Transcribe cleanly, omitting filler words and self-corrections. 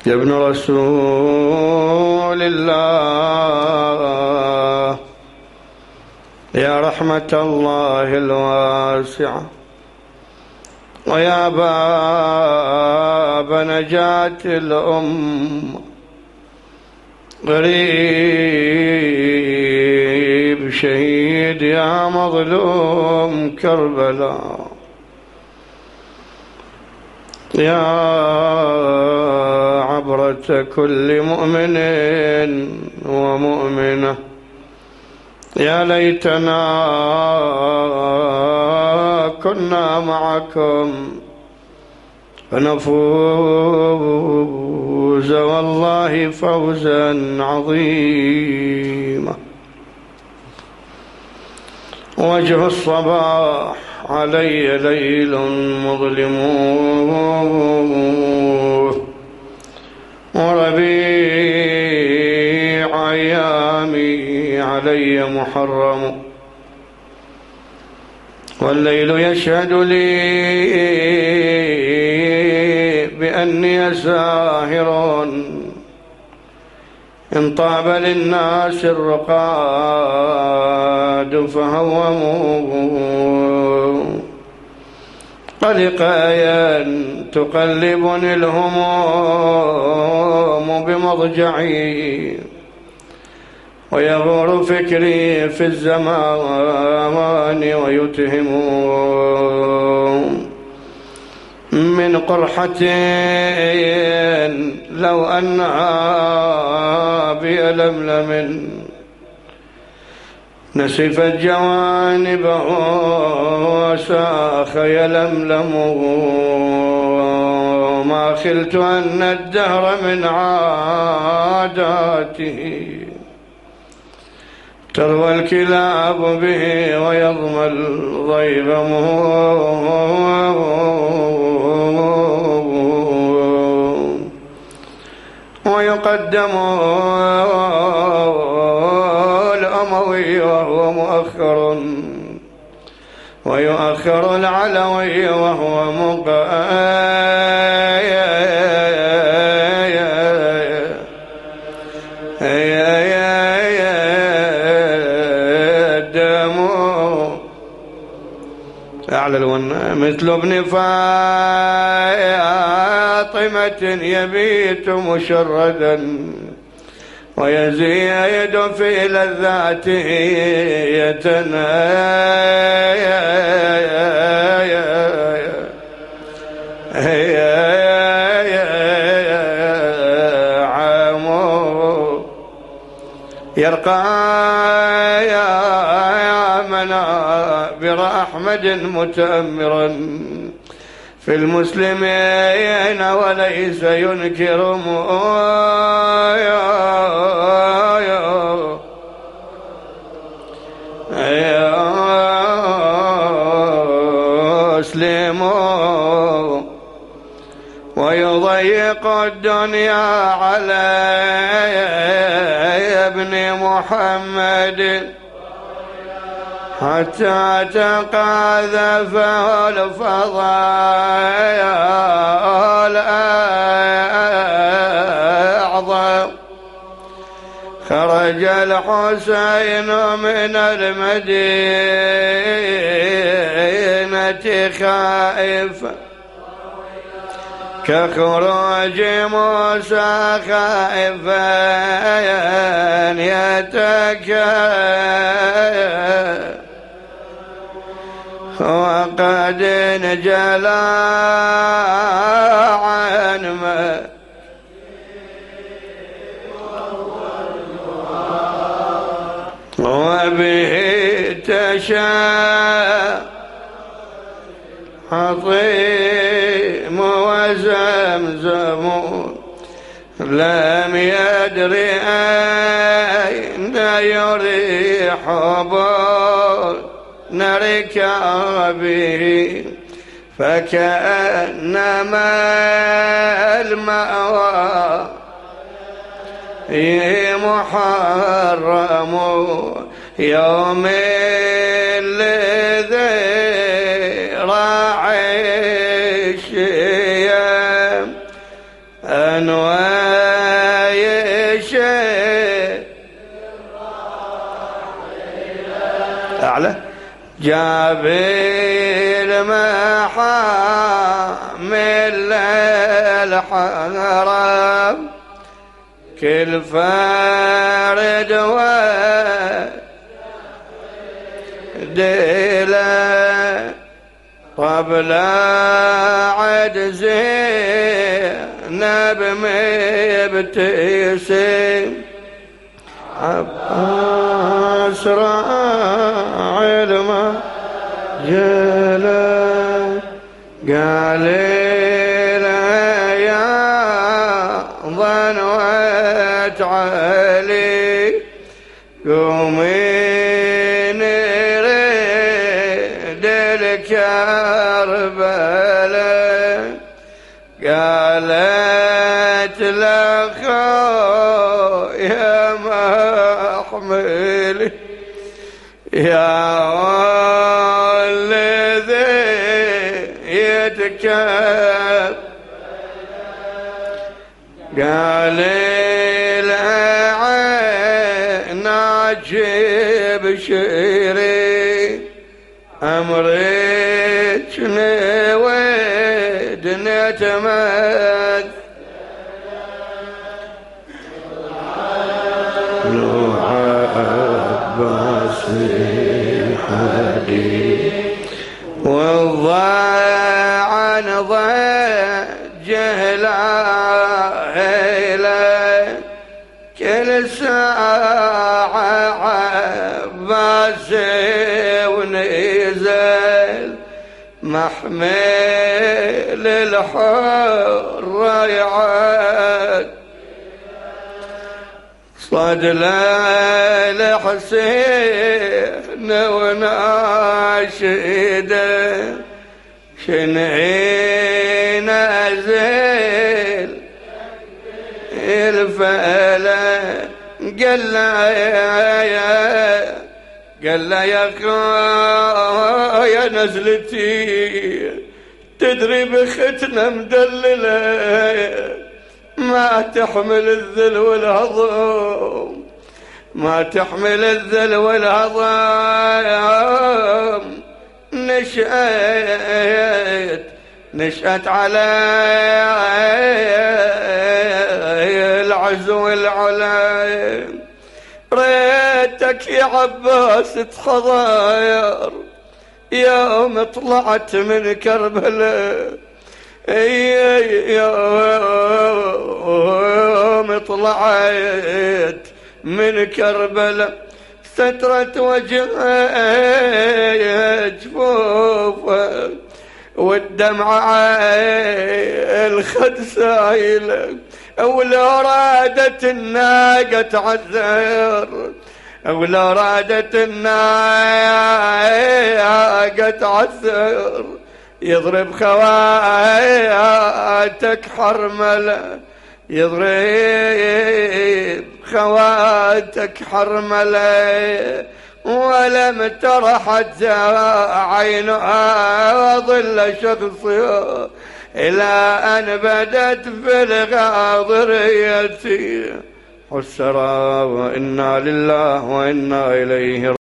يا ابن رسول الله، يا رحمة الله الواسعة، ويا باب نجاة الأمة، غريب شهيد يا مظلوم كربلاء، يا عبرة كل مؤمن ومؤمنة، يا ليتنا كنا معكم فنفوز والله فوزا عظيما. وجه الصباح علي ليل مظلم، وربيع أيامي علي محرم، والليل يشهد لي بأني ساهر، إن طاب للناس الرقاد فهوموا، قلقايا تقلبني الهموم بمضجعي، ويغور فكري في الزمان ويتهم من قرحة لو أنها بألملم، نسفت جوانبه وساخ يلملم، ما خلت أن الدهر من عاداته تروى الكلاب به ويضمى الضيغم، ويقدم الأموي وهو مؤخر، ويؤخر العلوي وهو مثل ابن فاطمة يبيت مشردا، ويزيد في لذاته يرقى يا منابر أحمد متأمرا في المسلمين، وليس ينكر مسلم، ويضيق الدنيا على ابن محمد حتى تقاذفه الفضاء الأعظم. خرج الحسين من المدينة خائفا كخروج موسى خائفا يتكى، وقد انجلى عن ما وبه تشاء عظيم وزمزم، لم يدر أين يريح نركبه، فكأنما المأوى محرم يوم الذي راعي الشيم أنوار شيء أعلى جابر محامل الحرم كل فرد وديله قبل عد زينب مبتسم عباس راعي المجلة قال له يا ضنوة علي قومي نريد الكربلاء قالت لأخويا محملي يا والذي يتكب قال العين عجب شيري أمرك نود نتمد نوع عباس الحديد والضاعن ضجه العيلة كل ساعة عباس ونزل محمل الحر يعد صد الحسين وناشده شنعين أزل الفلا قال له يا نزلتي تدري بختنا مدلله ما تحمل الذل والهضم ما تحمل الذل والهضم نشأت على العز والعلم ريتك يا عباس تخضاير يوم طلعت من كربلاء يوم طلعت من كربلاء سترت وجهها جفوفه والدمعة الخد سايلة ولو رادت الناقة تعذر ولو رادت الناقة تعذر يضرب خواتك حرملة يضرب خواتك حرملة ولم ترحت عينها ظل شخصها إلى أن بدت في الغاضرية حسرا وإنا لله وإنا إليه